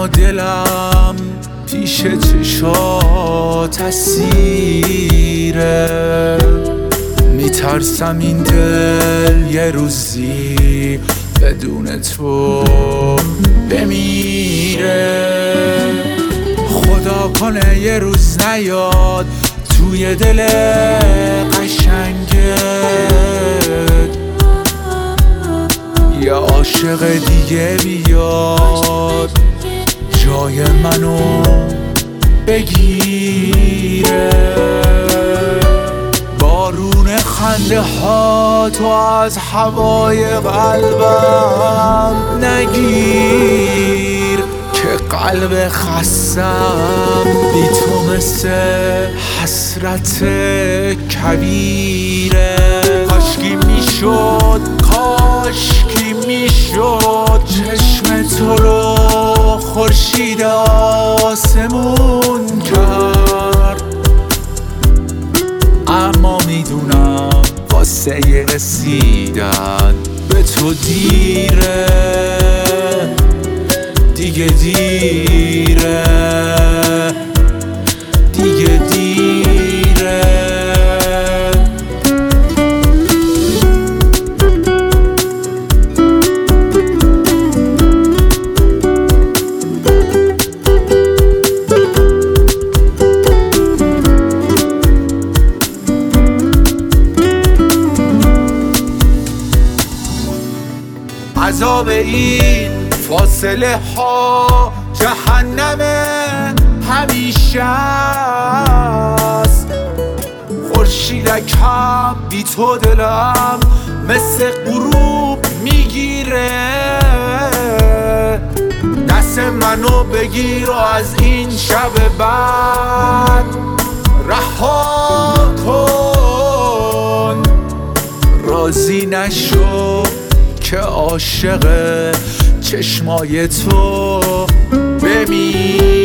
و دلم پیش چشات اسیره. میترسم این دل یه روزی بدون تو بمیره. خدا کنه یه روز نیاد توی دل قشنگت یه عاشق دیگه بیاد جای منو بگیره. بارون خنده ها تو از هوای قلبم نگیر که قلب خستم بی تو مثل حسرت کبیره. کاشکی میشد کاشکی میشد چشم تو رو خورشید آسمون کرد، اما میدونم واسه رسیدن به تو دیره، دیگه دیره، دیگه دیره. عذاب این فاصله ها جهنم همیشه است. خورشیدکم بی تو دلم مثل غروب میگیره. دست منو بگیر و از این شب بعد رها کن. راضی نشو که عاشق چشمای تو بمیره.